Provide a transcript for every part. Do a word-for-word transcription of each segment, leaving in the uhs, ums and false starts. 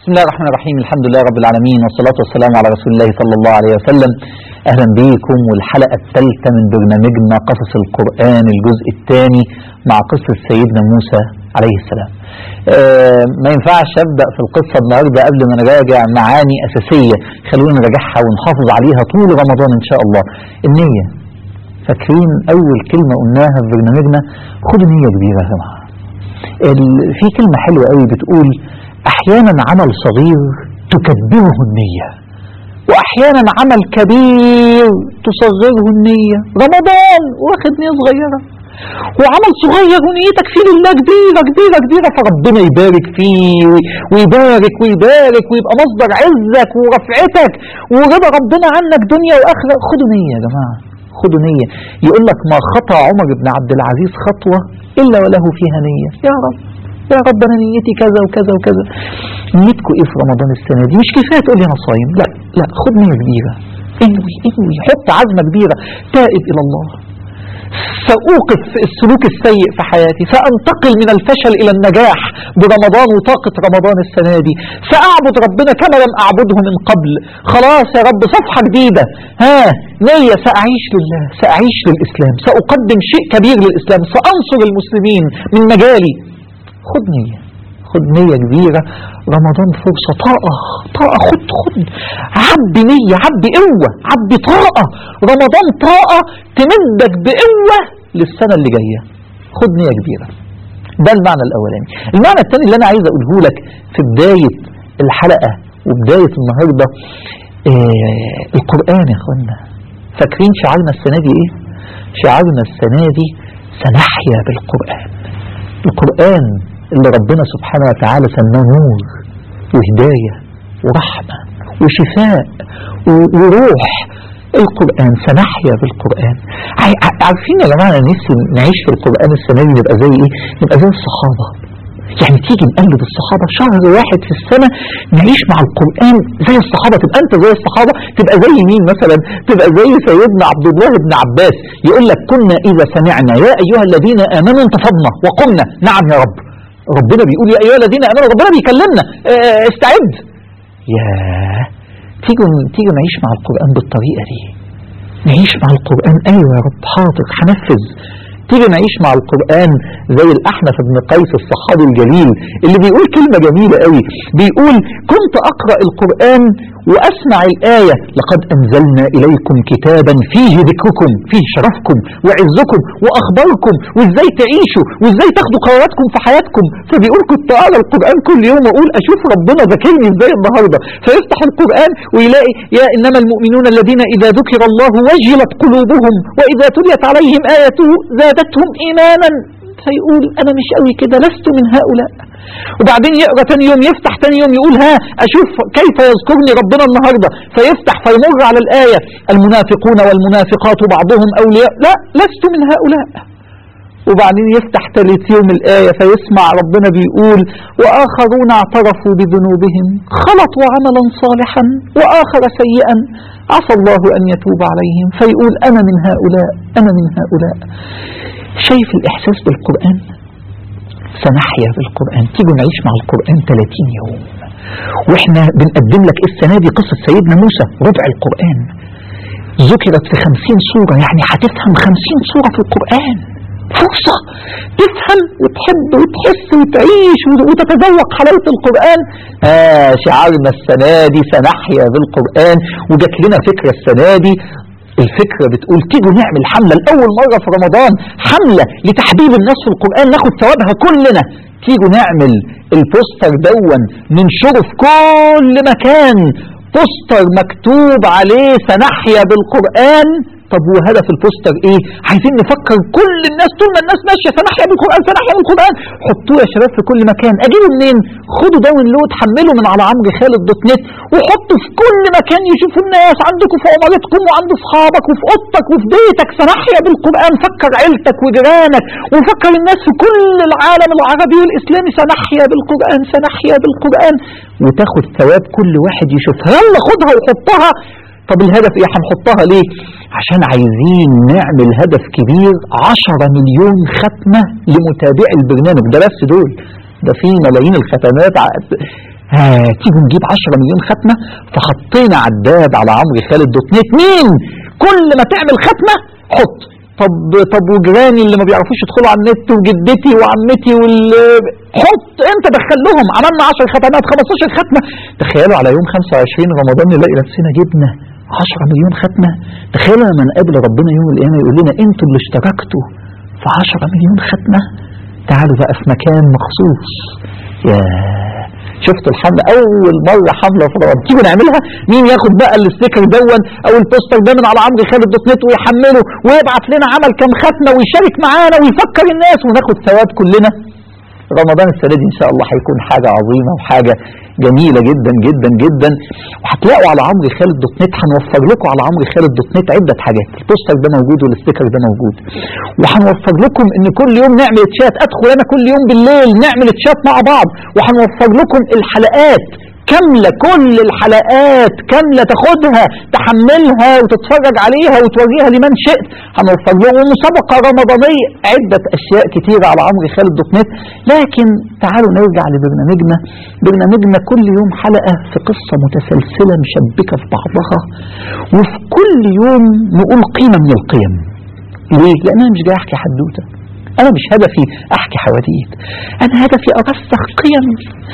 بسم الله الرحمن الرحيم. الحمد لله رب العالمين، والصلاة والسلام على رسول الله صلى الله عليه وسلم. أهلا بكم والحلقة الثالثة من برنامجنا قصص القرآن الجزء الثاني مع قصة سيدنا موسى عليه السلام. آه ما ينفعش أبدأ في القصة النهاردة قبل ما نراجع معاني أساسية، خلونا نراجعها ونحافظ عليها طول رمضان إن شاء الله. النية، فاكرين أول كلمة قلناها في برنامجنا؟ خدوا نية كبيرة يا جماعة. في كلمة حلوة قوي بتقول أحيانا عمل صغير تكبره النية، وأحيانا عمل كبير تصغره النية. رمضان واخد نية صغيرة، وعمل صغير ونيتك فيه لله كبيرة كبيرة كبيرة، فربنا يبارك فيه ويبارك ويبارك ويبقى مصدر عزك ورفعتك ورضا ربنا عنك دنيا وآخرة. خدوا نية يا جماعة، خدوا نية. يقول لك ما خطأ عمر بن عبد العزيز خطوة إلا وله فيها نية. يا رب يا رب أنا نيتي كذا وكذا وكذا. نيتكم إيه في رمضان السنة دي؟ مش كفاية تقول لي أنا صايم، لا لا، خد نية كبيرة، انوي انوي، حط عزمة كبيرة. تائب إلى الله، سأوقف السلوك السيء في حياتي، سأنتقل من الفشل إلى النجاح برمضان وطاقة رمضان السنة دي، سأعبد ربنا كما لم أعبده من قبل. خلاص يا رب صفحة جديدة. ها نية، سأعيش لله، سأعيش للإسلام، سأقدم شيء كبير للإسلام، سأنصر المسلمين من مجالي. خد نية، خد نية كبيرة. رمضان فرصة، طاقة طاقة، خد خد عبي نية، عبي قوة، عبي طاقة. رمضان طاقة تمدك بقوة للسنة اللي جاية. خد نية كبيرة. ده المعنى الأولاني. المعنى الثاني اللي أنا عايز أقوله لك في بداية الحلقة وبداية النهاردة، آه القرآن يا أخوانا. فاكرين شعارنا السنة دي إيه؟ شعارنا السنة دي سنحيا بالقرآن. القرآن اللي ربنا سبحانه وتعالى سماه نور وهداية ورحمة وشفاء وروح. القرآن سنحيا بالقرآن. عارفين يا جماعة، أنا نفسي نعيش في القرآن السنة دي نبقى زي إيه؟ نبقى زي الصحابة. يعني تيجي نقلد الصحابة شهر واحد في السنة، نعيش مع القرآن زي الصحابة. تبقى أنت زي الصحابة، تبقى زي مين مثلا؟ تبقى زي سيدنا عبد الله بن عباس. يقول لك كنا إذا سمعنا يا أيها الذين آمنوا انتفضنا وقمنا. نعم يا رب، ربنا بيقول يا أيها الذين آمنوا، ربنا بيكلمنا اه استعد. يا تيجوا تيجوا نعيش مع القرآن بالطريقة دي، نعيش مع القرآن. أيوة يا رب حاضر هنفذ. تيجي نعيش مع القرآن زي الأحنف بن قيس الصحابي الجليل اللي بيقول كلمة جميلة قوي. بيقول كنت أقرأ القرآن وأسمع الآية لقد أنزلنا إليكم كتابا فيه ذكركم، فيه شرفكم وعزكم وأخباركم وإزاي تعيشوا وإزاي تاخدوا قراراتكم في حياتكم. فبيقول كنت أقرأ القرآن كل يوم وأقول أشوف ربنا ذكرني إزاي النهاردة. فيفتح القرآن ويلاقي يا إنما المؤمنون الذين إذا ذكر الله وجلت قلوبهم وإذا تليت عليهم آياته زادتهم إيمانا. فيقول أنا مش قوي كده، لست من هؤلاء. وبعدين يقرأ تاني يوم، يفتح تاني يوم يقول ها أشوف كيف يذكرني ربنا النهاردة. فيفتح فيمر على الآية المنافقون والمنافقات بعضهم أولياء، لا لست من هؤلاء. وبعدين يفتح ثالث يوم الآية فيسمع ربنا بيقول وآخرون اعترفوا بذنوبهم خلطوا عملا صالحا وآخر سيئا عسى الله أن يتوب عليهم. فيقول أنا من هؤلاء، أنا من هؤلاء. شايف الإحساس بالقرآن؟ سنحيا بالقرآن. تيجوا نعيش مع القرآن ثلاثين يوم، وإحنا بنقدم لك السنة دي قصة سيدنا موسى ربع القرآن، ذكرت في خمسين سورة. يعني هتفهم خمسين سورة في القرآن. فرصة تفهم وتحب وتحس وتعيش وتتذوق حلاوة القرآن. آه شعارنا السنة دي سنحيا بالقرآن. وجات لنا فكرة السنة دي، الفكرة بتقول تيجوا نعمل حملة لأول مرة في رمضان، حملة لتحبيب الناس في القرآن، ناخد ثوابها كلنا. تيجوا نعمل البوستر دون ننشره في كل مكان، بوستر مكتوب عليه سنحيا بالقرآن. طب وهدف البوستر ايه؟ عايزين نفكر كل الناس طول ما الناس ماشيه سنحيا بالقرآن سنحيا بالقرآن. حطوه يا شباب في كل مكان. اجيبه منين؟ خدوا داونلود، حملوا من على عمرو خالد دوت نت وحطوا في كل مكان يشوفوا الناس، عندكم في عمارتكم وعند اصحابك وفي اوضتك وفي بيتك. سنحيا بالقرآن. فكر عيلتك وجيرانك وفكر الناس في كل العالم العربي والاسلامي. سنحيا بالقرآن، سنحيا بالقرآن. وتاخد ثواب كل واحد يشوفها. يلا خدها وحطها. طب الهدف ايه؟ هنحطها ليه؟ عشان عايزين نعمل هدف كبير، عشرة مليون ختمة لمتابعي البرنامج ده. بس دول ده في ملايين الختمات. ها تيجوا نجيب عشرة مليون ختمة. فحطينا عداد على عمرو خالد دوت نت، مين كل ما تعمل ختمة حط. طب طب وجيراني اللي ما بيعرفوش يدخلوا على النت وجدتي وعمتي وال حط انت دخل لهم. عملنا عشر ختمات خمستاشر ختمة. تخيلوا على يوم خمسة وعشرين رمضان نلاقي نفسنا جبنا عشرة مليون ختمة. تخيلوا لما نقابل ربنا يوم القيامة يقول لنا انتوا اللي اشتركتوا في عشرة مليون ختمة، تعالوا بقى في مكان مخصوص. يا شفتوا الحملة أول مرة حملة في رمضان تيجوا نعملها؟ مين ياخد بقى الستيكر دون أو البوستر ده من على عمرو خالد دوت نت ويحمله ويبعت لنا عمل كام ختمة ويشارك معانا ويفكر الناس وناخد ثواب كلنا؟ رمضان السنة دي إن شاء الله هيكون حاجة عظيمة وحاجة جميلة جدا جدا جدا. وهتلاقوا على عمرو خالد دوت نت هنوفر لكم على عمرو خالد دوت نت عدة حاجات. البوستر ده موجود والستيكر ده موجود، وهنوفر لكم ان كل يوم نعمل تشات. ادخل انا كل يوم بالليل نعمل تشات مع بعض، وهنوفر لكم الحلقات كاملة، كل الحلقات كاملة تاخدها تحملها وتتفرج عليها وتوريها لمن شئت. هنوفر لهم مسابقة رمضانية، عدة أشياء كتيرة على عمرو خالد دوت نت. لكن تعالوا نرجع لبرنامجنا. برنامجنا كل يوم حلقة في قصة متسلسلة مشبكة في بعضها، وفي كل يوم نقول قيمة من القيم. ليه؟ لأن أنا مش جاي أحكي حدوتة، أنا مش هدفي أحكي حواديت، أنا هدفي أرسخ قيم.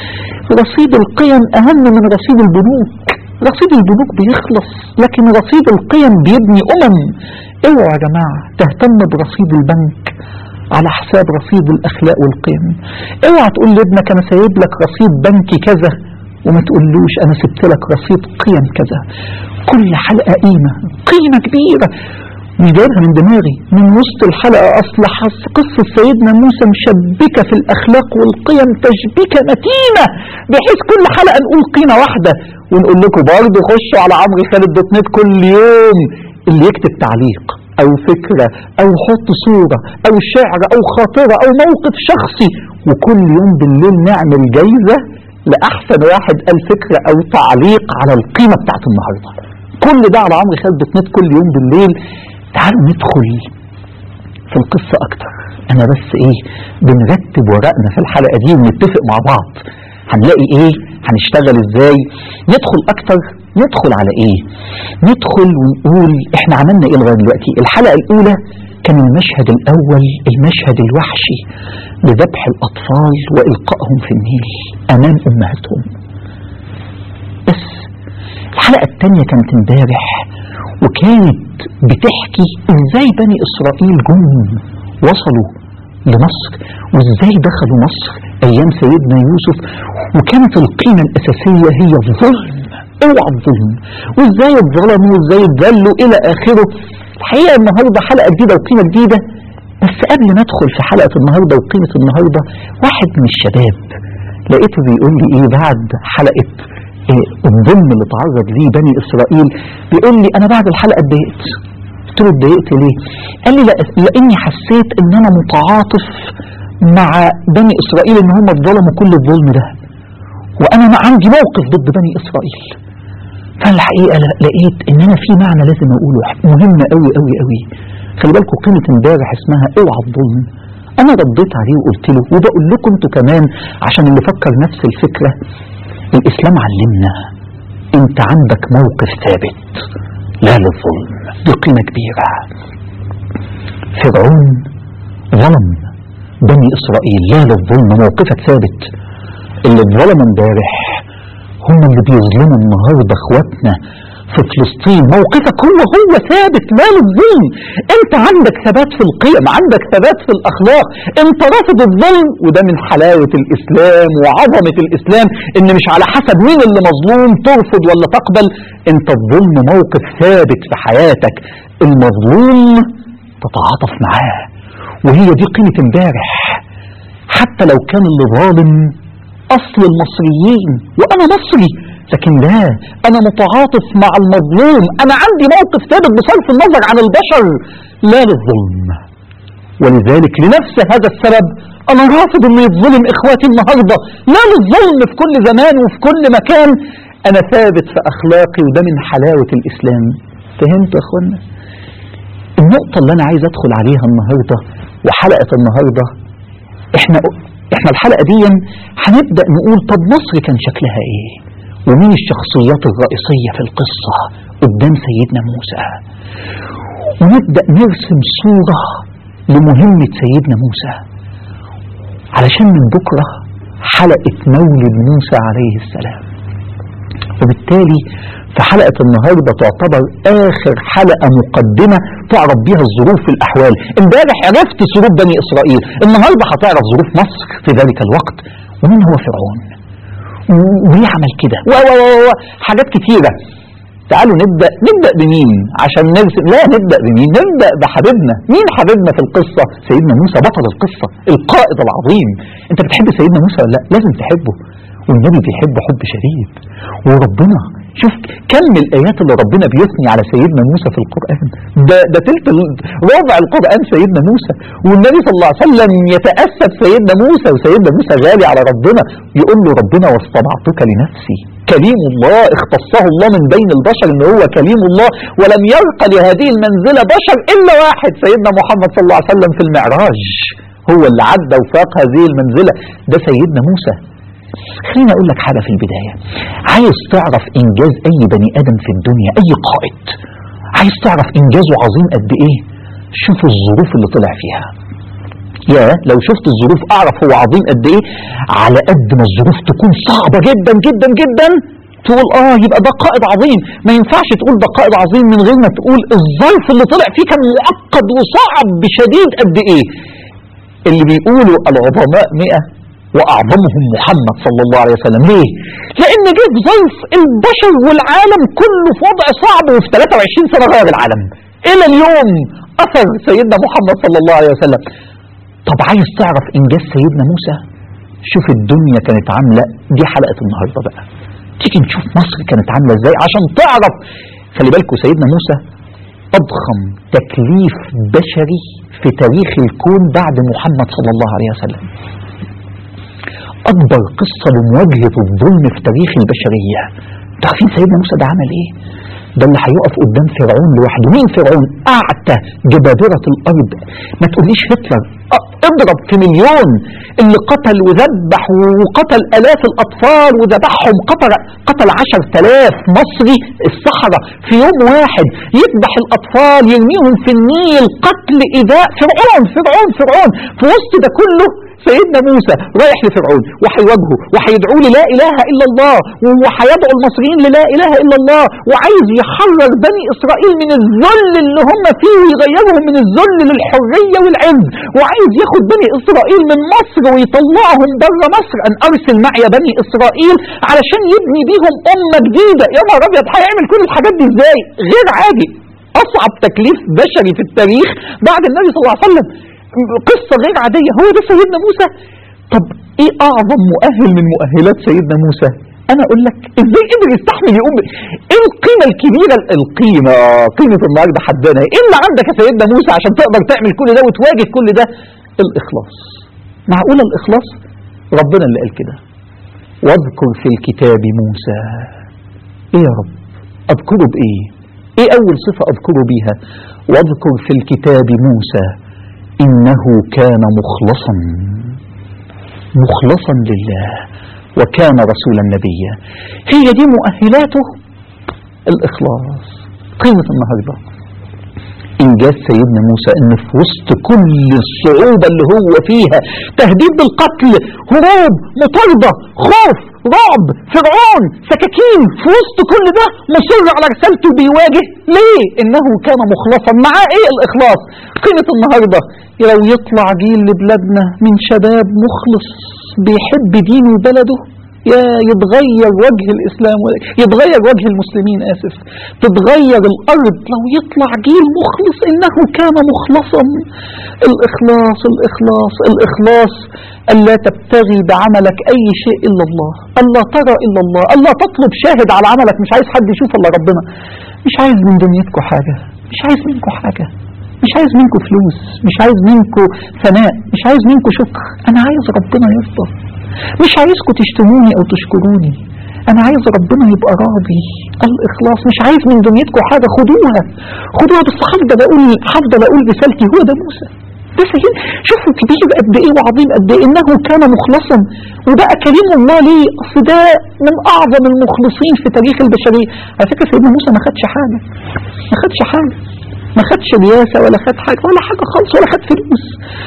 رصيد القيم أهم من رصيد البنوك. رصيد البنوك بيخلص، لكن رصيد القيم بيبني أمم. اوعوا يا جماعة تهتم برصيد البنك على حساب رصيد الأخلاق والقيم. اوعى تقول لابنك أنا سايب لك رصيد بنكي كذا وما تقولوش أنا سبت لك رصيد قيم كذا. كل حلقة قيمة، قيمة كبيرة مش جايبها من دماغي، من وسط الحلقة. أصل قصة سيدنا موسى مشبكة في الأخلاق والقيم تشبيكة متينة، بحيث كل حلقة نقول قيمة واحدة ونقول لكم برضه خشوا على عمرو خالد دوت نت كل يوم. اللي يكتب تعليق أو فكرة أو يحط صورة أو شعر أو خاطرة أو موقف شخصي، وكل يوم بالليل نعمل جايزة لأحسن واحد قال فكرة أو تعليق على القيمة بتاعت النهاردة. كل ده على عمرو خالد دوت نت كل يوم بالليل. تعالوا ندخل في القصة أكتر. أنا بس إيه بنرتب ورقنا في الحلقة دي ونتفق مع بعض هنلاقي إيه، هنشتغل إزاي، ندخل أكتر. ندخل على إيه؟ ندخل ونقول إحنا عملنا إيه لغاية دلوقتي. الحلقة الأولى كان المشهد الأول، المشهد الوحشي لذبح الأطفال وإلقائهم في النيل أمام أمهاتهم. بس الحلقة الثانية كانت امبارح، وكانت بتحكي ازاي بني اسرائيل جم وصلوا لمصر وازاي دخلوا مصر ايام سيدنا يوسف، وكانت القيمة الاساسية هي الظلم. اوعى الظلم، وازاي اتظلموا وازاي اتذلوا الى اخره. الحقيقة النهاردة حلقة جديدة وقيمة جديدة. بس قبل ما ادخل في حلقة النهاردة وقيمة النهاردة، واحد من الشباب لقيته بيقول لي ايه بعد حلقة الظلم اللي تعرض ليه بني اسرائيل، بيقول لي انا بعد الحلقه اتضايقت. قلت له اتضايقت ليه؟ قال لي لاني حسيت ان انا متعاطف مع بني اسرائيل ان هم اتظلموا كل الظلم ده، وانا ما عندي موقف ضد بني اسرائيل. فالحقيقه لقيت ان انا في معنى لازم اقوله مهم قوي قوي قوي. خلي بالكم قيمه امبارح اسمها اوعى الظلم. انا رديت عليه وقلت له، وبقول لكم انتوا كمان عشان اللي فكر نفس الفكره، الإسلام علمنا أنت عندك موقف ثابت لا للظلم. دي قيمة كبيرة. فرعون ظلم بني إسرائيل لا للظلم، موقفك ثابت. اللي اتظلم امبارح هم اللي بيظلموا النهارده اخواتنا في فلسطين. موقفك هو هو ثابت لا للظلم. انت عندك ثبات في القيم، عندك ثبات في الاخلاق، انت رافض الظلم. وده من حلاوة الاسلام وعظمة الاسلام، ان مش على حسب مين اللي مظلوم ترفض ولا تقبل. انت الظلم موقف ثابت في حياتك، المظلوم تتعاطف معاه. وهي دي قيمة امبارح. حتى لو كان اللي ظالم اصل المصريين وانا مصري، لكن لا، انا متعاطف مع المظلوم. انا عندي موقف ثابت بصرف النظر عن البشر لا للظلم. ولذلك لنفس هذا السبب انا رافض ان يتظلم اخواتي النهارده لا للظلم في كل زمان وفي كل مكان. انا ثابت في اخلاقي، وده من حلاوة الاسلام. فهمتوا يا اخوانا؟ النقطة اللي انا عايز ادخل عليها النهارده وحلقة النهارده، احنا احنا الحلقة دي هنبدأ نقول طب مصر كان شكلها ايه، ومين الشخصيات الرئيسية في القصة قدام سيدنا موسى، ونبدأ نرسم صورة لمهمة سيدنا موسى، علشان من بكرة حلقة مولد موسى عليه السلام. وبالتالي في حلقة النهاردة تعتبر آخر حلقة مقدمة تعرف بيها الظروف في الأحوال. امبارح عرفت ظروف بني إسرائيل، النهاردة هتعرف ظروف مصر في ذلك الوقت، ومين هو فرعون وليه عمل كده و و و حاجات كتيرة. تعالوا نبدأ نبدأ بمين عشان نرسم؟ لا نبدأ بمين؟ نبدأ بحبيبنا. مين حبيبنا في القصة؟ سيدنا موسى بطل القصة، القائد العظيم. انت بتحب سيدنا موسى ولا لا؟ لازم تحبه، والنبي بيحبه حب شديد. وربنا شوف كم الآيات اللي ربنا بيثني على سيدنا موسى في القرآن، ده ده تلت ربع القرآن سيدنا موسى، والنبي صلى الله عليه وسلم يتأسف سيدنا موسى، وسيدنا موسى غالي على ربنا، يقول له ربنا واصطنعتك لنفسي، كليم الله اختصه الله من بين البشر ان هو كليم الله، ولم يرق لهذه المنزلة بشر الا واحد، سيدنا محمد صلى الله عليه وسلم في المعراج هو اللي عدى وفاق هذه المنزلة، ده سيدنا موسى. خليني اقول لك حاجة في البداية، عايز تعرف انجاز اي بني ادم في الدنيا، اي قائد عايز تعرف انجازه عظيم قد ايه، شوف الظروف اللي طلع فيها. يا لو شفت الظروف اعرف هو عظيم قد ايه. على قد ما الظروف تكون صعبة جدا جدا جدا تقول اه يبقى ده قائد عظيم، ما ينفعش تقول ده قائد عظيم من غير ما تقول الظرف اللي طلع فيه كان معقد وصعب بشديد قد ايه. اللي بيقولوا العظماء مئة واعظمهم محمد صلى الله عليه وسلم. ليه؟ لان جه في ظرف البشر والعالم كله في وضع صعب، وفي ثلاثة وعشرين سنة غير العالم الى اليوم اثر سيدنا محمد صلى الله عليه وسلم. طب عايز تعرف انجاز سيدنا موسى؟ شوف الدنيا كانت عاملة، دي حلقة النهاردة بقى، تيجي نشوف مصر كانت عاملة ازاي عشان تعرف. خلي بالكوا سيدنا موسى اضخم تكليف بشري في تاريخ الكون بعد محمد صلى الله عليه وسلم، اكبر قصة لمواجهة الظلم في تاريخ البشرية. تعرفين سيدنا موسى ده عمل ايه؟ ده اللي هيقف قدام فرعون لوحده. مين فرعون؟ اعتى جبابرة الارض، ما تقوليش هتلر، اضرب في مليون، اللي قتل وذبح وقتل الاف الاطفال وذبحهم، قتل قتل عشر تلاف مصري الصحراء في يوم واحد، يذبح الاطفال يرميهم في النيل، قتل ايذاء. فرعون فرعون فرعون في وسط ده كله سيدنا موسى رايح لفرعون وهيواجهه وهيدعوه للا اله الا الله، وهيدعو المصريين للا اله الا الله، وعايز يحرر بني اسرائيل من الذل اللي هم فيه ويغيرهم من الذل للحريه والعز، وعايز ياخد بني اسرائيل من مصر ويطلعهم بره مصر. ان ارسل معي بني اسرائيل علشان يبني بيهم امه جديده. يا نهار ابيض، هيعمل كل الحاجات دي ازاي؟ غير عادي، اصعب تكليف بشري في التاريخ بعد النبي صلى الله عليه وسلم، قصة غير عادية. هو ده سيدنا موسى. طب ايه اعظم مؤهل من مؤهلات سيدنا موسى؟ انا اقول لك ازاي قدر يستحمل يقوم. ايه القيمة الكبيرة، القيمة قيمة النهاردة حدنا ايه اللي عندك يا سيدنا موسى عشان تقدر تعمل كل ده وتواجه كل ده؟ الاخلاص. معقولة الاخلاص؟ ربنا اللي قال كده، واذكر في الكتاب موسى. ايه يا رب اذكره بايه؟ ايه اول صفة اذكره بيها؟ واذكر في الكتاب موسى إنه كان مخلصا مخلصا لله وكان رسولا نبيا. هي دي مؤهلاته، الإخلاص. قيمة النهاردة إنجاز سيدنا موسى إن في وسط كل الصعوبة اللي هو فيها، تهديد بالقتل، هروب، مطاردة، خوف، رعب، فرعون، سكاكين، في وسط كل ده مصر على رسالته بيواجه. ليه؟ إنه كان مخلصا. معاه إيه الإخلاص؟ قيمة النهاردة لو يطلع جيل لبلادنا من شباب مخلص بيحب دينه وبلده، يا يتغير وجه الإسلام، يتغير وجه المسلمين، آسف تتغير الأرض لو يطلع جيل مخلص. إنه كان مخلصا. الإخلاص الإخلاص الإخلاص ألا تبتغي بعملك أي شيء إلا الله، ألا ترى إلا الله، ألا تطلب شاهد على عملك، مش عايز حد يشوف إلا ربنا، مش عايز من دنيتكم حاجة، مش عايز منكم حاجة، مش عايز منكم فلوس، مش عايز منكم ثناء، مش عايز منكم شكر، أنا عايز ربنا يرضى. مش عايزكم تشتموني أو تشكروني، أنا عايز ربنا يبقى راضي. الإخلاص. مش عايز من دنيتكم حاجة، خدوها خدوها. بس هفضل أقول هفضل أقول رسالتي. هو ده موسى، ده سيد، شوفوا كبير قد ايه وعظيم قد ايه، انه كان مخلصا. وبقى كريم الله ليه؟ اصل ده من اعظم المخلصين في تاريخ البشريه. على فكره سيدنا موسى ما خدش حاجه، ما خدش حاجه، ما خدش رياسه ولا خد حاجه ولا حاجه خالص، ولا خد فلوس.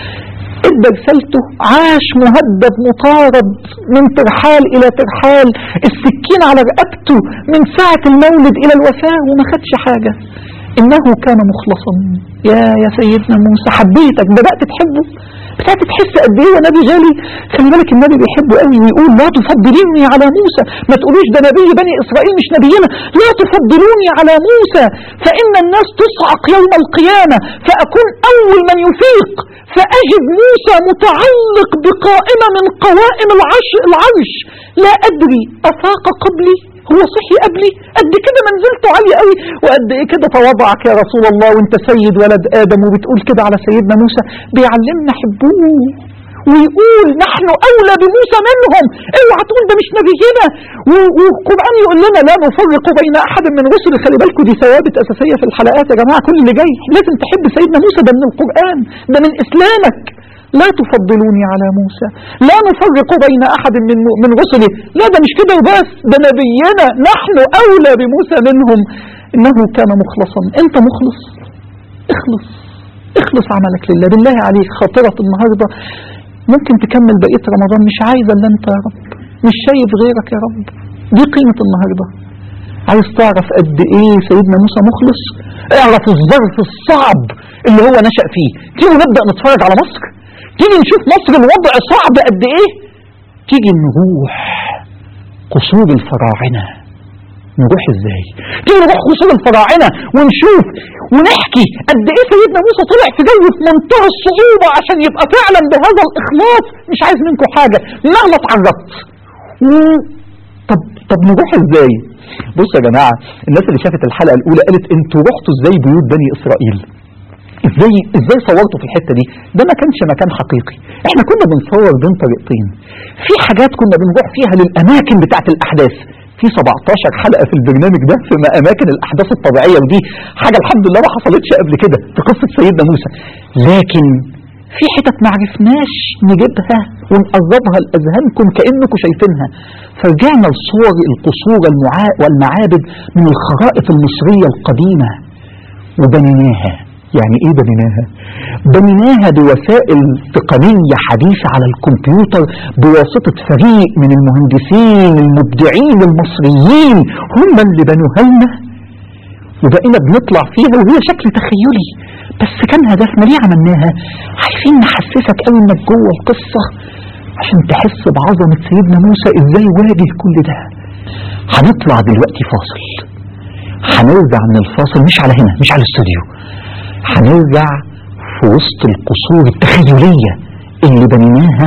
ادى رسالته، عاش مهدد مطارد من ترحال الى ترحال، السكين على رقبته من ساعه المولد الى الوفاه، وما خدش حاجه. انه كان مخلصا. يا يا سيدنا موسى حبيتك، بدأت تحبه، بدأت تحس قد ايه نبي غالي. خلي بالك النبي بيحبه قوي، ويقول لا تفضلوني على موسى، ما تقولوش ده نبي بني اسرائيل مش نبينا، لا تفضلوني على موسى فان الناس تصعق يوم القيامة فاكون اول من يفيق، فاجد موسى متعلق بقائمة من قوائم العرش العرش لا ادري افاق قبلي، هو صحي قبلي؟ قد كده منزلته عالية قوي، وقد ايه كده تواضعك يا رسول الله وانت سيد ولد ادم وبتقول كده على سيدنا موسى. بيعلمنا حبوه، ويقول نحن اولى بموسى منهم، اوعى تقول ده مش نبينا. والقرآن يقول لنا لا نفرق بين احد من رسل. خلي بالكم دي ثوابت اساسية في الحلقات يا جماعة، كل اللي جاي لازم تحب سيدنا موسى، ده من القرآن، ده من اسلامك. لا تفضلوني على موسى، لا نفرق بين أحد من من رسله. لا ده مش كده وبس، ده نبينا نحن أولى بموسى منهم، إنه كان مخلصا. أنت مخلص؟ اخلص اخلص عملك لله. بالله عليك خاطرة النهاردة ممكن تكمل بقية رمضان مش عايزة إلا أنت يا رب، مش شايف غيرك يا رب. دي قيمة النهاردة. عايز تعرف قد إيه سيدنا موسى مخلص؟ اعرف الظرف الصعب اللي هو نشأ فيه. تيجي نبدأ نتفرج على مصر، تيجي نشوف مصر الوضع صعب قد ايه، تيجي نروح قصور الفراعنة. نروح ازاي؟ تيجي نروح قصور الفراعنة ونشوف ونحكي قد ايه سيدنا موسى طلع في جو في منتهى الصعوبة عشان يبقى فعلا بهذا الاخلاص. مش عايز منكم حاجة مهما اتعرضت. طب طب نروح ازاي؟ بصوا يا جماعة، الناس اللي شافت الحلقة الاولى قالت انتوا رحتوا ازاي بيوت بني اسرائيل؟ ازاي ازاي صورتوا في الحته دي؟ ده ما كانش مكان حقيقي، احنا كنا بنصور بين طريقتين. في حاجات كنا بنروح فيها للاماكن بتاعت الاحداث، في سبعتاشر حلقه في البرنامج ده في اماكن الاحداث الطبيعيه، ودي حاجه الحمد لله ما حصلتش قبل كده في قصه سيدنا موسى. لكن في حتت ما عرفناش نجيبها ونقربها لاذهانكم كانكم شايفينها، فرجعنا لصور القصور والمعابد من الخرائط المصريه القديمه وبنيناها. يعني ايه بنيناها؟ بنيناها بوسائل تقنية حديثة على الكمبيوتر بواسطة فريق من المهندسين المبدعين المصريين، هم اللي بنوها لنا، وبقينا بنطلع فيها وهي شكل تخيلي، بس كان هدفنا ليه عملناها؟ عايزين نحسسك قوي انك جوه القصة عشان تحس بعظمة سيدنا موسى ازاي واجه كل ده. هنطلع دلوقتي فاصل، هنرجع من الفاصل مش على هنا، مش على الاستوديو، هنرجع في وسط القصور التخيلية اللي بنيناها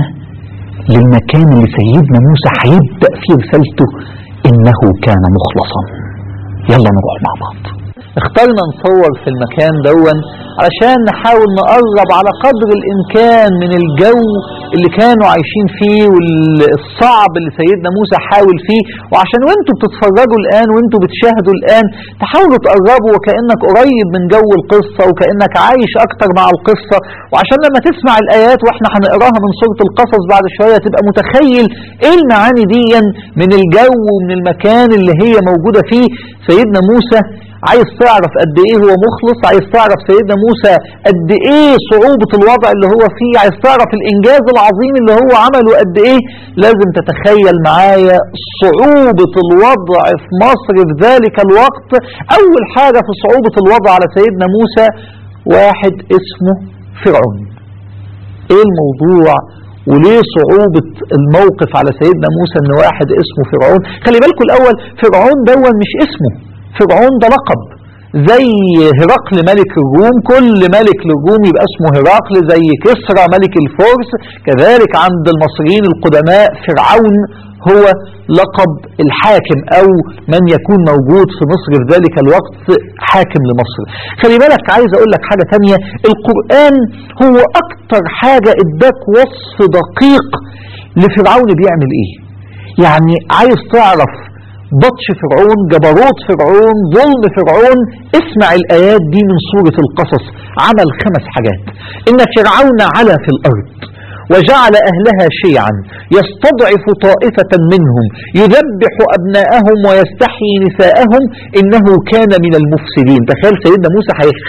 للمكان اللي سيدنا موسى هيبدأ فيه رسالته إنه كان مخلصا. يلا نروح مع بعض. اخترنا نصور في المكان دون علشان نحاول نقرب على قدر الامكان من الجو اللي كانوا عايشين فيه والصعب اللي سيدنا موسى حاول فيه، وعشان وانتوا بتتفرجوا الان وانتوا بتشاهدوا الان تحاولوا تقربوا وكأنك قريب من جو القصة وكأنك عايش اكتر مع القصة، وعشان لما تسمع الايات واحنا هنقراها من سورة القصص بعد شوية تبقى متخيل ايه المعاني دي من الجو ومن المكان اللي هي موجودة فيه. سيدنا موسى عايز تعرف قد ايه هو مخلص، عايز تعرف سيدنا موسى قد ايه صعوبة الوضع اللي هو فيه، عايز تعرف الانجاز العظيم اللي هو عمله قد ايه، لازم تتخيل معايا صعوبة الوضع في مصر في ذلك الوقت. اول حاجة في صعوبة الوضع على سيدنا موسى واحد اسمه فرعون. ايه الموضوع وليه صعوبة الموقف على سيدنا موسى ان واحد اسمه فرعون؟ خلي بالكم الاول فرعون دون مش اسمه، فرعون ده لقب، زي هرقل ملك الروم، كل ملك للروم يبقى اسمه هرقل، زي كسرى ملك الفرس، كذلك عند المصريين القدماء فرعون هو لقب الحاكم او من يكون موجود في مصر في ذلك الوقت حاكم لمصر. خلي بالك عايز اقول لك حاجة تانية، القرآن هو اكتر حاجة اداك وصف دقيق لفرعون بيعمل ايه. يعني عايز تعرف بطش فرعون، جبروت فرعون، ظلم فرعون. اسمع الآيات دي من سورة القصص. عمل خمس حاجات. إن فرعون علا في الأرض وجعل أهلها شيعا يستضعف طائفة منهم يذبح أبناءهم ويستحيي نساءهم إنه كان من المفسدين. تخيل سيدنا موسى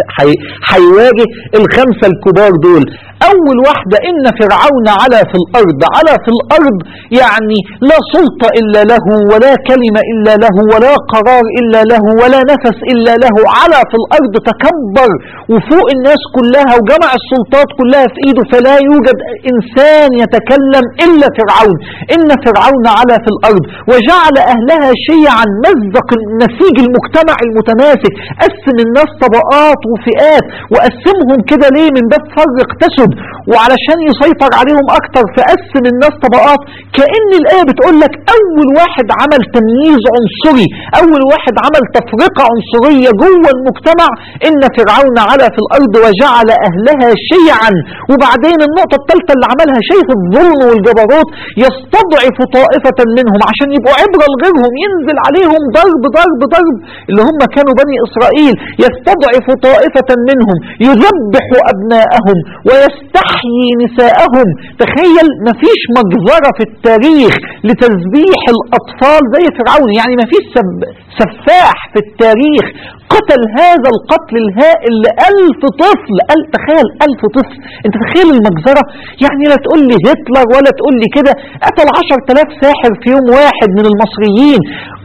هيواجه الخمسة الكبار دول. أول واحدة إن فرعون علا في الأرض. علا في الأرض يعني لا سلطة إلا له، ولا كلمة إلا له، ولا قرار إلا له، ولا نفس إلا له. علا في الأرض، تكبر وفوق الناس كلها وجمع السلطات كلها في إيده، فلا يوجد إنسان يتكلم إلا فرعون. إن فرعون علا في الأرض وجعل أهلها شيعا، مزق نسيج المجتمع المتماسك، قسم الناس طبقات وفئات وقسمهم كده ليه؟ من باب فرق تسد، وعلشان يسيطر عليهم أكتر فقسم الناس طبقات. كأن الآية بتقول لك أول واحد عمل تمييز عنصري، أول واحد عمل تفرقة عنصرية جوه المجتمع إن فرعون علا في الأرض وجعل أهلها شيعا. وبعدين النقطة الثالثة اللي عملها، شايف الظلم والجبروت، يستضعف طائفة منهم عشان يبقوا عبرة لغيرهم، ينزل عليهم ضرب ضرب ضرب اللي هم كانوا بني إسرائيل. يستضعف طائفة منهم يذبح أبناءهم ويستحيي نساءهم. تخيل، مفيش مجزرة في التاريخ لتذبيح الأطفال زي فرعون، يعني مفيش سب سفاح في التاريخ قتل هذا القتل الهائل لألف طفل. أل تخيل ألف طفل. انت تخيل المجزرة؟ يعني لا تقول لي هتلر ولا تقول لي كده، قتل عشر تلاف ساحر في يوم واحد من المصريين.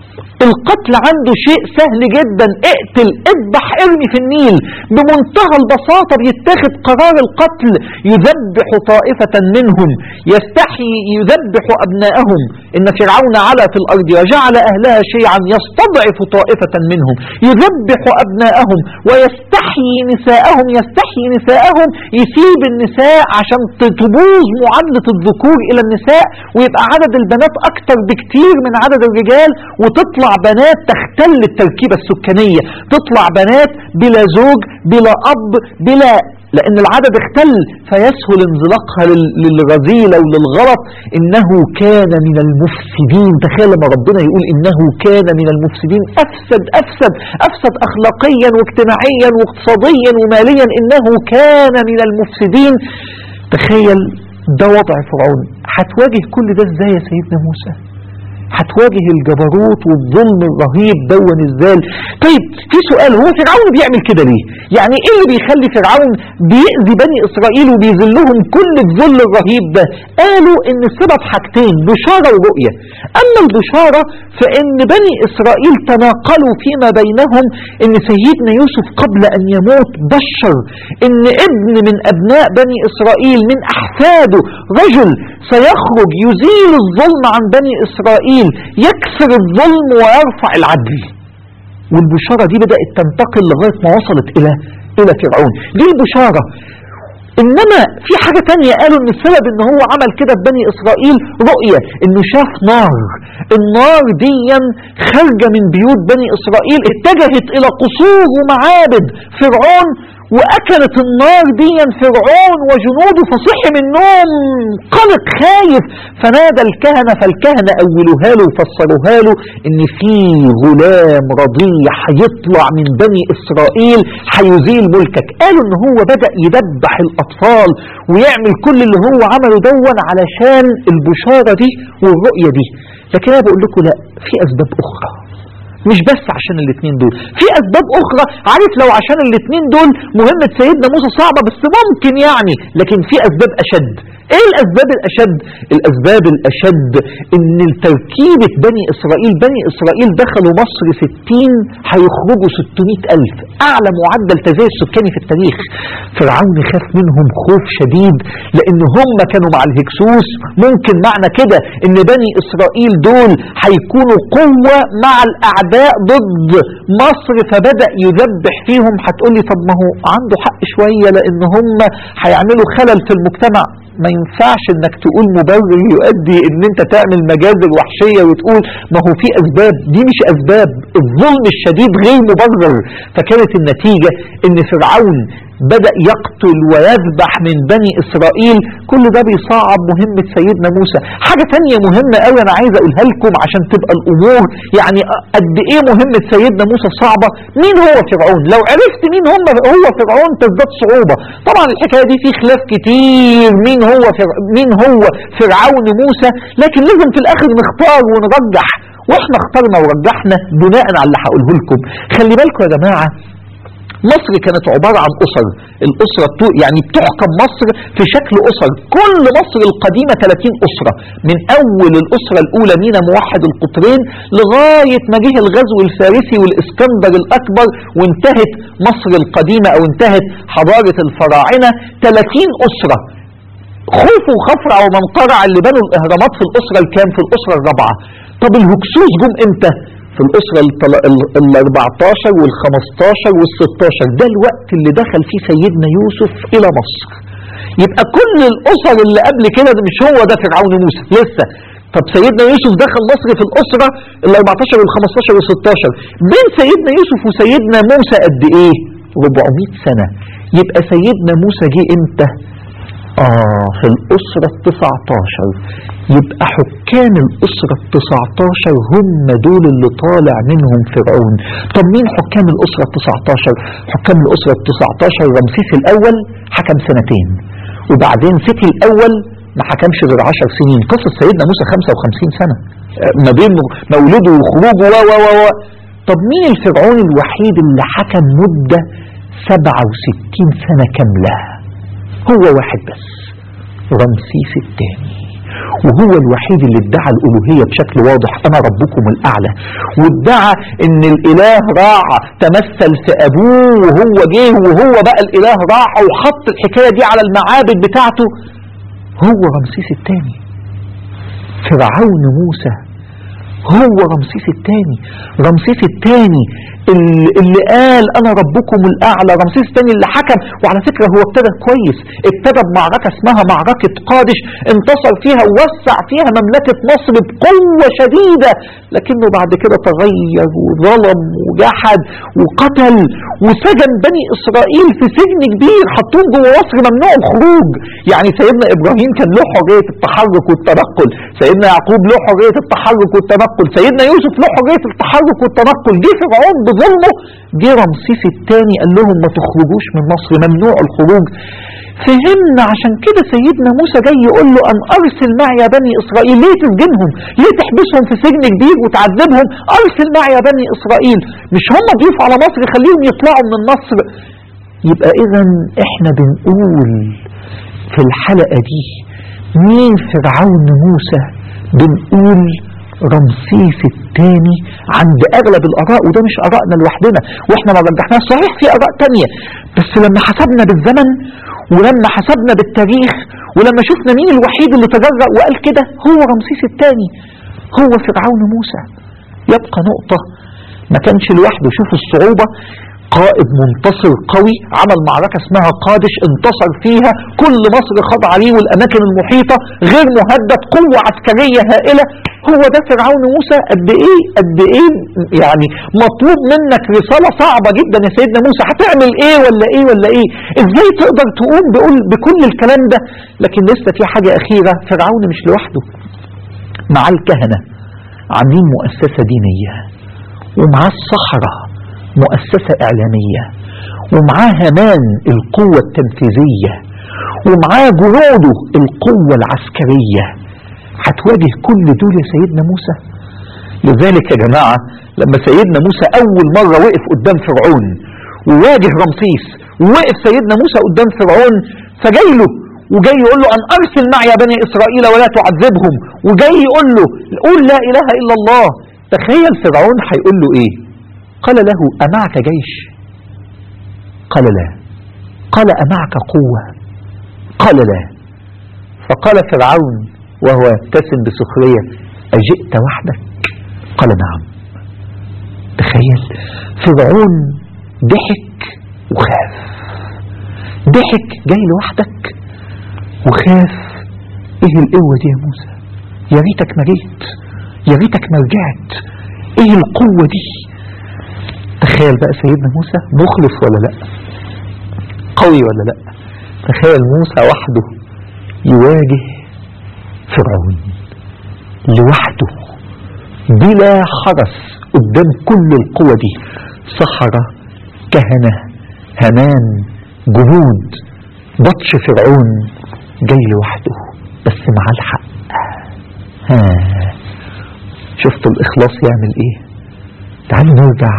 القتل عنده شيء سهل جدا، اقتل، اذبح، ارمي في النيل. بمنتهى البساطة بيتخذ قرار القتل. يذبح طائفة منهم يستحيي يذبح أبناءهم. إن فرعون علا في الأرض وجعل أهلها شيعا يستضعف طائفة منهم يذبح أبناءهم ويستحيي نساءهم. يستحيي نساءهم، يسيب النساء عشان تبوظ معاملة الذكور إلى النساء ويبقى عدد البنات أكتر بكتير من عدد الرجال، وتطلع بنات تختل التركيبة السكانية، تطلع بنات بلا زوج بلا أب بلا، لأن العدد اختل، فيسهل انزلاقها للرذيلة وللغلط. إنه كان من المفسدين. تخيل لما ربنا يقول إنه كان من المفسدين، أفسد أفسد أفسد أخلاقيا واجتماعيا واقتصاديا وماليا. إنه كان من المفسدين. تخيل ده وضع فرعون. هتواجه كل ده ازاي يا سيدنا موسى؟ هتواجه الجبروت والظلم الرهيب دون ازاي؟ طيب في سؤال، هو فرعون بيعمل كده ليه؟ يعني ايه اللي بيخلي فرعون بيأذي بني اسرائيل وبيذلهم كل الذل الرهيب ده؟ قالوا ان السبب حاجتين، بشارة ورؤية. اما البشارة فان بني اسرائيل تناقلوا فيما بينهم ان سيدنا يوسف قبل ان يموت بشر ان ابن من ابناء بني اسرائيل من احفاده رجل سيخرج يزيل الظلم عن بني اسرائيل، يكسر الظلم ويرفع العدل. والبشارة دي بدأت تنتقل لغاية ما وصلت إلى إلى فرعون. دي البشارة. إنما في حاجة تانية، قالوا إن السبب إن هو عمل كده في بني إسرائيل رؤية، إنه شاف نار. النار دي خارجة من بيوت بني إسرائيل اتجهت إلى قصور ومعابد فرعون، وأكلت النار دي فرعون وجنوده، فصحي من النوم قلق خايف، فنادى الكهنة، فالكهنة أولوها له وفسروها له إن في غلام رضيع هيطلع من بني إسرائيل هيزيل ملكك. قالوا إن هو بدأ يدبح الأطفال ويعمل كل اللي هو عمله دون علشان البشارة دي والرؤية دي. لكن أنا بقول لكم لا، في أسباب أخرى، مش بس عشان الاثنين دول، في اسباب اخرى. عارف لو عشان الاثنين دول مهمة سيدنا موسى صعبة بس ممكن يعني، لكن في اسباب اشد. ايه الاسباب الاشد؟ الاسباب الاشد ان تركيبة بني اسرائيل، بني اسرائيل دخلوا مصر ستين هيخرجوا ستمائة الف، اعلى معدل تزايد سكاني في التاريخ. فرعون خاف منهم خوف شديد لان هم كانوا مع الهكسوس. ممكن معنى كده ان بني اسرائيل دول هيكونوا قوة مع الاعداء ضد مصر، فبدأ يذبح فيهم. هتقولي طب ما هو عنده حق شوية لان هم هيعملوا خلل في المجتمع. ما ينفعش انك تقول مبرر يؤدي ان انت تعمل مجازر وحشية وتقول ما هو في اسباب. دي مش اسباب، الظلم الشديد غير مبرر. فكانت النتيجة ان فرعون بدأ يقتل ويذبح من بني إسرائيل. كل ده بيصعب مهمة سيدنا موسى. حاجة تانية مهمة قوي أنا عايز أقولها لكم عشان تبقى الأمور يعني قد إيه مهمة سيدنا موسى صعبة. مين هو فرعون؟ لو عرفت مين هم هو فرعون تزداد صعوبة. طبعا الحكاية دي في خلاف كتير مين هو فر... مين هو فرعون موسى، لكن لازم في الآخر نختار ونرجح، واحنا اخترنا ورجحنا بناء على اللي هقوله لكم. خلي بالكم يا جماعة، مصر كانت عبارة عن أسر. الأسرة يعني بتحكم مصر في شكل أسر. كل مصر القديمة ثلاثين أسرة، من أول الأسرة الأولى مينا موحد القطرين لغاية ما جه الغزو الفارسي والإسكندر الأكبر وانتهت مصر القديمة أو انتهت حضارة الفراعنة. ثلاثين أسرة. خوفو وخفرع ومنقرع اللي بنوا الإهرامات في الأسرة الكام؟ في الأسرة الرابعة. طب الهكسوس جم امتى؟ في الأسرة ال أربعتاشر وال خمستاشر وال ستاشر. ده الوقت اللي دخل فيه سيدنا يوسف إلى مصر. يبقى كل الأسر اللي قبل كده مش هو ده فرعون موسى لسه. طب سيدنا يوسف دخل مصر في الأسرة ال أربعتاشر وال خمستاشر وال ستاشر. بين سيدنا يوسف وسيدنا موسى قد إيه؟ أربعمائة سنة. يبقى سيدنا موسى جه امتى؟ آه في الأسرة التسعتاشر. يبقى حكام الأسرة التسعتاشر هم دول اللي طالع منهم فرعون. طب مين حكام الأسرة التسعتاشر؟ حكام الأسرة التسعتاشر رمسيس الأول حكم سنتين، وبعدين ستي الأول ما حكمش غير عشر سنين. قصة سيدنا موسى خمسة وخمسين سنة ما بين مولده وخروجه و و و طب مين الفرعون الوحيد اللي حكم مدة سبعة وستين سنة كاملة؟ هو واحد بس، رمسيس الثاني. وهو الوحيد اللي ادعى الألوهية بشكل واضح، أنا ربكم الأعلى، وادعى إن الإله راعى تمثل في أبوه وهو جه وهو بقى الإله راعى وحط الحكاية دي على المعابد بتاعته. هو رمسيس الثاني. فرعون موسى هو رمسيس الثاني. رمسيس الثاني اللي, اللي قال أنا ربكم الأعلى. رمسيس الثاني اللي حكم، وعلى فكرة هو ابتدى كويس. ابتدى بمعركة اسمها معركة قادش، انتصر فيها ووسع فيها مملكة مصر بقوة شديدة، لكنه بعد كده تغير وظلم وجحد وقتل وسجن بني إسرائيل في سجن كبير، حطوهم جوه مصر ممنوع الخروج. يعني سيدنا إبراهيم كان له حرية التحرك والتنقل، سيدنا يعقوب له حرية التحرك والتنقل، سيدنا يوسف له حرية التحرك والتنقل. جه فرعون بظلمه، جه رمسيس الثاني قال لهم ما تخرجوش من مصر، ممنوع الخروج. فهمنا عشان كده سيدنا موسى جاي يقول له أن أرسل معي يا بني إسرائيل. ليه تسجنهم؟ ليه تحبسهم في سجن كبير وتعذبهم؟ أرسل معي يا بني إسرائيل. مش هم ضيوف على مصر، خليهم يطلعوا من مصر. يبقى إذن إحنا بنقول في الحلقة دي مين فرعون موسى؟ بنقول رمسيس الثاني عند أغلب الآراء، وده مش آرائنا لوحدنا واحنا ما رجحناش. صحيح في آراء تانية، بس لما حسبنا بالزمن ولما حسبنا بالتاريخ ولما شفنا مين الوحيد اللي تجرأ وقال كده، هو رمسيس الثاني، هو فرعون موسى. يبقى نقطة ما كانش لوحده. شوفوا الصعوبة. قائد منتصر قوي عمل معركة اسمها قادش، انتصر فيها، كل مصر خضع عليه والأماكن المحيطة، غير مهدد، قوة عسكرية هائلة. هو ده فرعون موسى. قد ايه قد ايه يعني مطلوب منك رسالة صعبة جدا يا سيدنا موسى. هتعمل ايه ولا ايه ولا ايه؟ ازاي تقدر تقوم بقول بكل الكلام ده؟ لكن لسه في حاجة أخيرة. فرعون مش لوحده، مع الكهنة عاملين مؤسسة دينية، ومع السحرة مؤسسة إعلامية، ومعاه هامان القوة التنفيذية، ومعاه جنوده القوة العسكرية. هتواجه كل دول يا سيدنا موسى. لذلك يا جماعة لما سيدنا موسى أول مرة وقف قدام فرعون وواجه رمسيس، ووقف سيدنا موسى قدام فرعون، فجاي له وجاي يقول له أن أرسل معي يا بني إسرائيل ولا تعذبهم، وجاي يقول له قول لا إله إلا الله. تخيل فرعون هيقول له إيه؟ قال له أمعك جيش؟ قال لا. قال أمعك قوة؟ قال لا. فقال فرعون وهو يبتسم بسخرية أجئت وحدك؟ قال نعم. تخيل فرعون ضحك وخاف. ضحك جاي لوحدك وخاف. ايه القوة دي يا موسى؟ يا ريتك ما جيت، يا ريتك ما رجعت. ايه القوة دي؟ تخيل بقى سيدنا موسى مخلص ولا لا؟ قوي ولا لا؟ تخيل موسى وحده يواجه فرعون لوحده بلا حرس قدام كل القوة دي، سحرة، كهنة، همان، جنود، بطش فرعون، جاي لوحده بس مع الحق. ها شفت الإخلاص يعمل ايه؟ تعالوا نرجع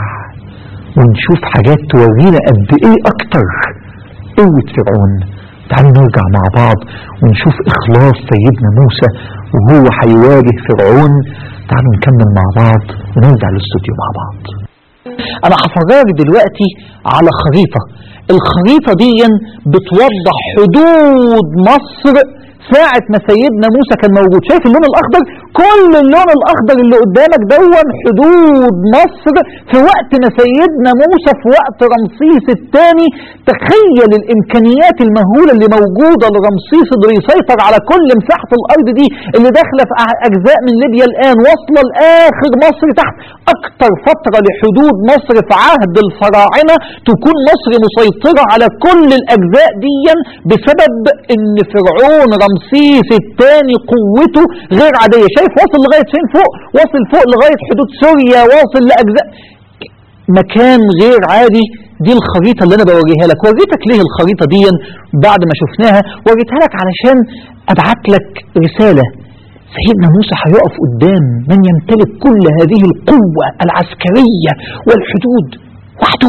ونشوف حاجات تورينا قد ايه اكتر قوة فرعون. تعالوا نرجع مع بعض ونشوف إخلاص سيدنا موسى وهو هيواجه فرعون. تعالوا نكمل مع بعض ونرجع للاستوديو مع بعض. أنا هفرجك دلوقتي على خريطة، الخريطة دي بتوضح حدود مصر ساعة ما سيدنا موسى كان موجود. شايف اللون الأخضر؟ كل اللون الأخضر اللي قدامك دون حدود مصر في وقت ما سيدنا موسى في وقت رمسيس الثاني. تخيل الإمكانيات المهولة اللي موجودة لرمسيس قدر يسيطر على كل مساحة الأرض دي اللي داخلة في أجزاء من ليبيا الآن، واصلة لآخر مصر تحت. أكتر فترة لحدود مصر في عهد الفراعنة تكون مصر مسيطرة على كل الأجزاء دي بسبب إن فرعون رمسيس الثاني قوته غير عادية. شايف واصل لغاية فين فوق؟ واصل فوق لغاية حدود سوريا، واصل لأجزاء مكان غير عادي. دي الخريطة اللي أنا بوريها لك. وريتك ليه الخريطة دي بعد ما شفناها؟ وريتها لك علشان أبعت لك رسالة. سيدنا موسى هيقف قدام من يمتلك كل هذه القوة العسكرية والحدود وحده.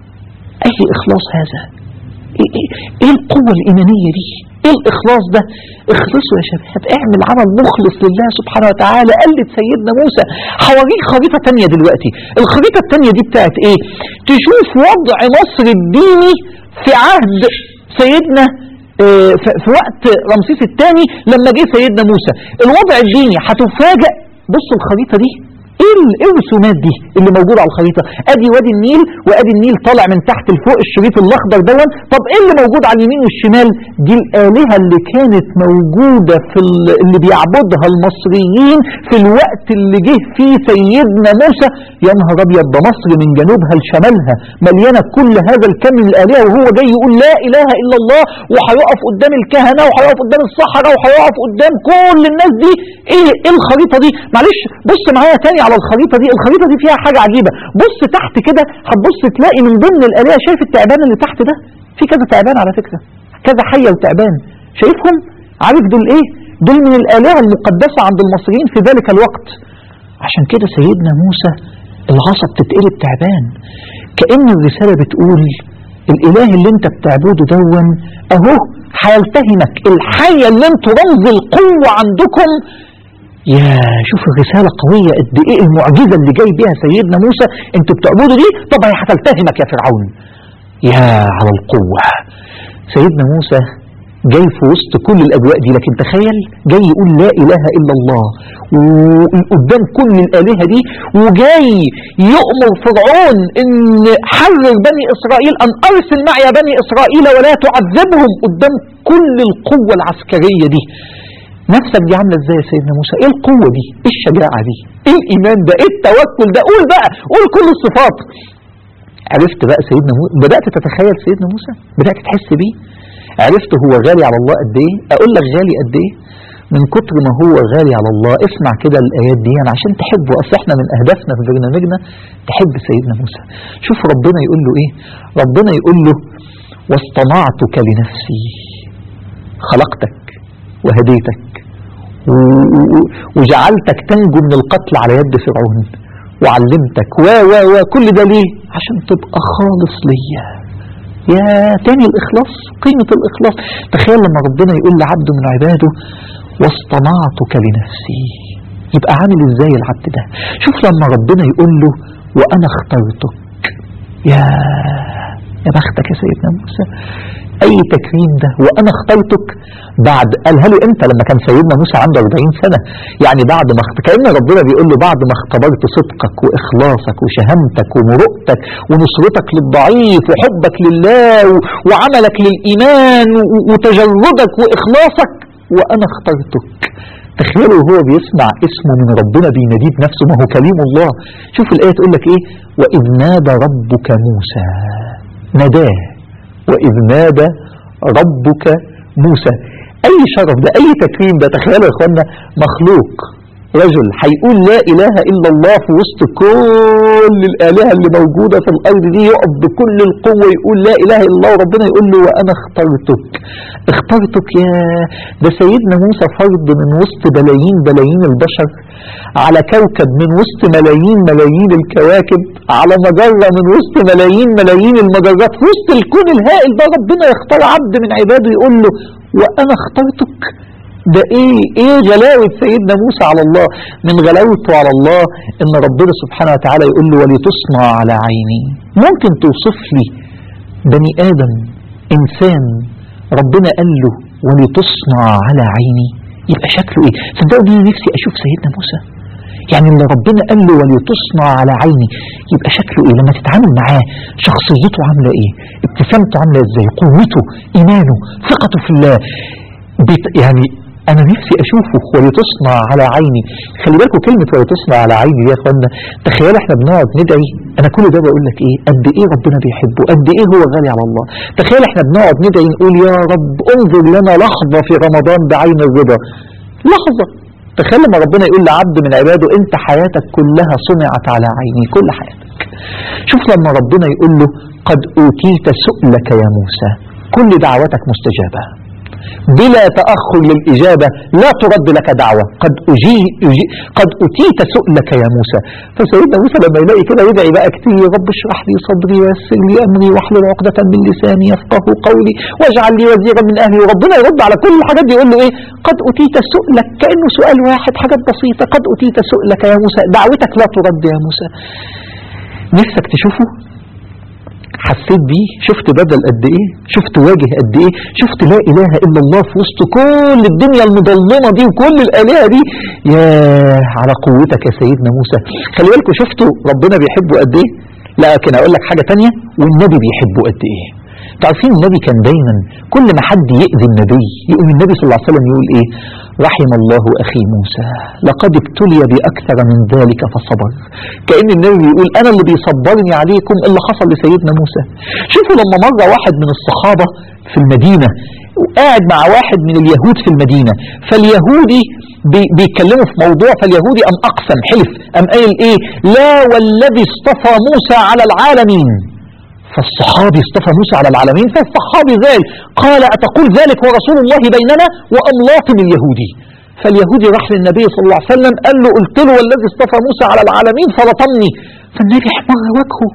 أي إخلاص هذا؟ إيه, إيه, إيه القوة الإيمانية دي؟ ايه الاخلاص ده؟ اخلصوا يا شباب، اعمل عمل مخلص لله سبحانه وتعالى. قالت سيدنا موسى. هوريك خريطة تانية دلوقتي. الخريطة التانية دي بتاعت ايه؟ تشوف وضع مصر الديني في عهد سيدنا اه في وقت رمسيس الثاني لما جه سيدنا موسى. الوضع الديني هتفاجئ. بصوا الخريطة دي ايه الرسومات دي اللي موجوده على الخريطه؟ ادي وادي النيل، وادي النيل طالع من تحت لفوق الشريط الاخضر دون. طب ايه اللي موجود على اليمين والشمال؟ دي الالهه اللي كانت موجوده في اللي بيعبدها المصريين في الوقت اللي جه فيه سيدنا موسى. يا نهار ابيض، ده مصر من جنوبها لشمالها مليانه كل هذا الكم من الالهه، وهو جاي يقول لا اله الا الله، وهيقف قدام الكهنه وهيقف قدام الصحراء وهيقف قدام كل الناس دي. ايه ايه الخريطه دي؟ معلش بص معايا تاني على الخريطة دي. الخريطة دي فيها حاجة عجيبة. بص تحت كده هتبص تلاقي من ضمن الآلهة، شايف التعبان اللي تحت ده؟ في كذا تعبان على فكرة، كذا حية وتعبان. شايفهم؟ عارف دول ايه؟ دول من الآلهة المقدسة عند المصريين في ذلك الوقت. عشان كده سيدنا موسى العصا بتتقلب تعبان، كأن الرسالة بتقول الإله اللي انت بتعبده دون اهو هيلتهمك. الحية اللي انتوا رمز القوة عندكم. يا شوف الرسالة قوية قد ايه، المعجزة اللي جاي بيها سيدنا موسى. انتوا بتعبدوا دي، طب هي هتلتهمك يا فرعون. يا على القوة. سيدنا موسى جاي في وسط كل الاجواء دي، لكن تخيل جاي يقول لا اله الا الله وقدام كل الالهة دي، وجاي يؤمر فرعون ان حرر بني اسرائيل، ان ارسل معي بني اسرائيل ولا تعذبهم، قدام كل القوة العسكرية دي. نفسك دي عامله ازاي يا سيدنا موسى؟ ايه القوه دي؟ ايه الشجاعه دي؟ ايه الايمان ده؟ ايه التوكل ده؟ قول بقى، قول كل الصفات. عرفت بقى سيدنا موسى؟ بدات تتخيل سيدنا موسى؟ بدات تحس بيه؟ عرفت هو غالي على الله قد ايه؟ اقول لك غالي قد ايه؟ من كتر ما هو غالي على الله. اسمع كده الايات دي يعني عشان تحبه. اصل احنا من اهدافنا في برنامجنا تحب سيدنا موسى. شوف ربنا يقول له ايه؟ ربنا يقول له واصطنعتك لنفسي، خلقتك وهديتك وجعلتك تنجو من القتل على يد فرعون وعلمتك و و و كل ده ليه؟ عشان تبقى خالص ليا. يا تاني الإخلاص، قيمة الإخلاص. تخيل لما ربنا يقول لعبده من عباده واصطنعتك لنفسي، يبقى عامل ازاي العبد ده؟ شوف لما ربنا يقول له وأنا اخترتك. يا يا بختك يا سيدنا موسى. اي تكريم ده، وانا اخترتك. بعد قالها له امتى؟ لما كان سيدنا موسى عنده أربعين سنة، يعني بعد ما اخت... كأن ربنا بيقول له بعد ما اختبرت صدقك واخلاصك وشهامتك ومرؤتك ونصرتك للضعيف وحبك لله و... وعملك للايمان و... وتجردك واخلاصك، وانا اخترتك. تخيلوا وهو بيسمع اسمه من ربنا بيناديه بنفسه، ما هو كليم الله. شوف الآية تقول لك ايه؟ واذ نادى ربك موسى، ناداه وإذ نادى ربك موسى. أي شرف ده، أي تكريم ده. تخيلوا يا إخوانا مخلوق رجل هيقول لا إله إلا الله في وسط كل الآلهة اللي موجودة في الأرض دي، يقف بكل القوة يقول لا إله إلا الله، وربنا يقول له وأنا اخترتك. اخترتك يا ده سيدنا موسى فرد من وسط بلايين بلايين البشر، على كوكب من وسط ملايين ملايين الكواكب، على مجرة من وسط ملايين ملايين المجرات، في وسط الكون الهائل ده ربنا يختار عبد من عباده يقول له وأنا اخترتك. ده ايه ايه غلاوة سيدنا موسى على الله. من غلاوته على الله ان ربنا سبحانه وتعالى يقول له ولتصنع على عيني. ممكن توصف لي بني ادم انسان ربنا قال له ولتصنع على عيني، يبقى شكله ايه؟ صدقوا دي نفسي اشوف سيدنا موسى. يعني اللي ربنا قال له ولتصنع على عيني يبقى شكله ايه لما تتعامل معاه؟ شخصيته عامله ايه؟ ابتسامته عامله ازاي؟ قوته، ايمانه، ثقته في الله. يعني انا نفسي اشوفه ولتصنع على عيني. خلي بالكم كلمة ولتصنع على عيني يا اخوانا، تخيل احنا بنقعد ندعي، انا كل ده بقول لك ايه قد ايه ربنا بيحبه، قد ايه هو غالي على الله. تخيل احنا بنقعد ندعي نقول يا رب انظر لنا لحظة في رمضان بعين الرضا، لحظة. تخيل لما ربنا يقول لعبد من عباده انت حياتك كلها صنعت على عيني، كل حياتك. شوف لما ربنا يقول له قد اوتيت سؤلك يا موسى، كل دعوتك مستجابة بلا تأخر للإجابة، لا ترد لك دعوة، قد أجي أجي قد أتيت سؤلك يا موسى. فسيدنا موسى لما يلاقي كده يدعي بقى كتير، رب اشرح لي صدري ويسر لي أمري واحلل عقدة من لساني يفقه قولي واجعل لي وزيرا من أهلي. وربنا يرد على كل الحاجات دي يقول له إيه؟ قد أتيت سؤلك، كأنه سؤال واحد، حاجات بسيطة. قد أتيت سؤلك يا موسى، دعوتك لا ترد يا موسى. نفسك تشوفه؟ حسيت بيه؟ شفت بدل قد ايه؟ شفت واجه قد ايه؟ شفت لا اله الا الله في وسط كل الدنيا المضلمه دي وكل الالهه دي؟ يا على قوتك يا سيدنا موسى. خلي بالكم شفتوا ربنا بيحبه قد ايه؟ لكن اقول لك حاجه تانية، والنبي بيحبه قد ايه؟ تعرفين النبي كان دايما كل ما حد يؤذي النبي يقوم النبي صلى الله عليه وسلم يقول ايه؟ رحم الله اخي موسى لقد ابتلي باكثر من ذلك فصبر. كأن النبي يقول انا اللي بيصبرني عليكم اللي حصل لسيدنا موسى. شوفوا لما مر واحد من الصحابة في المدينة وقاعد مع واحد من اليهود في المدينة، فاليهودي بي بيتكلموا في موضوع، فاليهودي ام اقسم حلف ام قايل ايه؟ لا والذي اصطفى موسى على العالمين. فالصحابي اصطفى موسى على العالمين، فالصحابي زال قال أتقول ذلك ورسول الله بيننا وأم لاطم اليهودي. فاليهودي راح للنبي صلى الله عليه وسلم قال له قلت له والذي اصطفى موسى على العالمين فلطمني. فالنبي احمر وجهه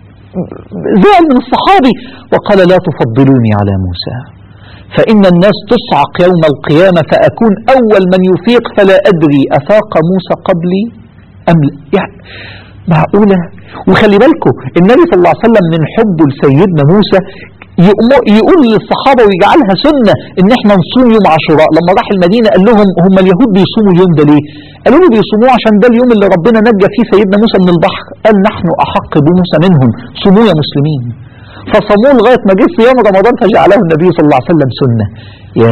زعل من الصحابي وقال لا تفضلوني على موسى فإن الناس تصعق يوم القيامة فأكون أول من يفيق فلا أدري أفاق موسى قبلي أم لا. يعني معقولة؟ وخلي بالكم النبي صلى الله عليه وسلم من حبه لسيدنا موسى يقول للصحابة ويجعلها سنة ان احنا نصوم يوم عاشوراء. لما راح المدينة قال لهم هم اليهود بيصوموا اليوم ده ليه؟ قالوا له بيصوموه عشان ده اليوم اللي ربنا نجى فيه سيدنا موسى من البحر. قال نحن احق بموسى منهم، صوموا يا مسلمين. فصاموه لغاية ما جه صيام رمضان فجعله النبي صلى الله عليه وسلم سنة. يا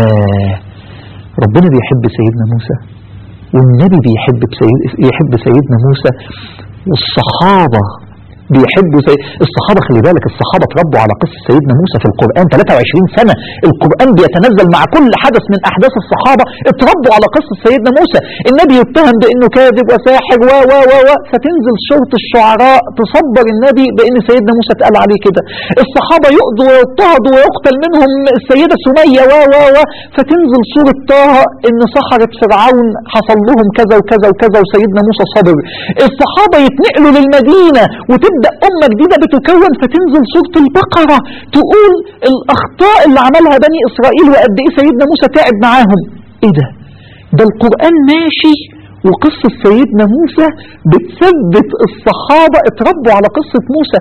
ربنا بيحب سيدنا موسى والنبي بيحب سيد يحب سيدنا موسى والصحابة بيحبوا سي... الصحابة. خلي بالك الصحابة تربوا على قصة سيدنا موسى في القرآن ثلاثة وعشرين سنة، القرآن بيتنزل مع كل حدث من أحداث الصحابة اتربوا على قصة سيدنا موسى. النبي يتهم بأنه كاذب وساحر و و و و فتنزل سورة الشعراء تصبر النبي بأن سيدنا موسى اتقال عليه كده. الصحابة يؤذوا ويضطهدوا ويقتل منهم السيدة سمية و و و فتنزل سورة طه إن سحرة فرعون حصل لهم كذا وكذا وكذا وسيدنا موسى صبر. الصحابة يتنقلوا للمدينة وتبدأ أمة جديدة بتكون فتنزل سورة البقرة تقول الأخطاء اللي عملها بني إسرائيل وقد إيه سيدنا موسى تعب معاهم. إيه ده؟ ده القرآن ماشي وقصة سيدنا موسى بتثبت الصحابة اتربوا على قصة موسى.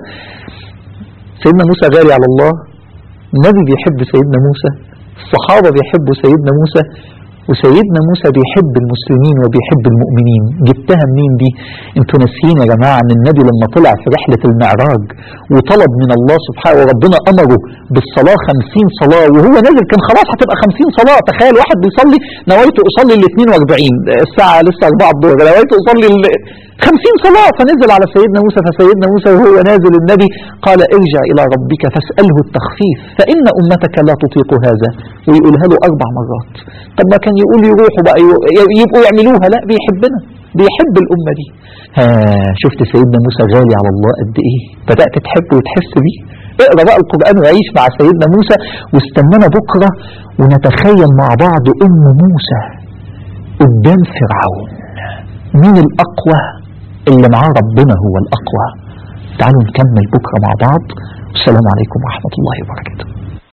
سيدنا موسى غالي على الله، النبي بيحب سيدنا موسى، الصحابة بيحبوا سيدنا موسى، وسيدنا موسى بيحب المسلمين وبيحب المؤمنين. جبتها منين دي؟ انتوا ناسيين يا جماعة ان النبي لما طلع في رحلة المعراج وطلب من الله سبحانه وربنا امره بالصلاة خمسين صلاة، وهو نازل كان خلاص هتبقى خمسين صلاة. تخيل واحد بيصلي نويت اصلي ال اثنين واربعين الساعة لسه اربعة الظهر، نويت اصلي ال خمسين صلاة. فنزل على سيدنا موسى، فسيدنا موسى وهو نازل النبي قال ارجع الى ربك فاسأله التخفيف فان امتك لا تطيق هذا، ويقولها له اربع مرات. طب ما كان يقول يروحوا بقى يبقوا يعملوها؟ لا، بيحبنا، بيحب الامة دي. ها شفت سيدنا موسى غالي على الله قد ايه؟ بدأت تحب وتحس بيه. اقرأ بقى القرآن وعيش مع سيدنا موسى، واستنانا بكرة ونتخيل مع بعض ام موسى قدام فرعون. مين الاقوى؟ اللي معاه ربنا هو الاقوى. تعالوا نكمل بكرة مع بعض. السلام عليكم ورحمة الله وبركاته.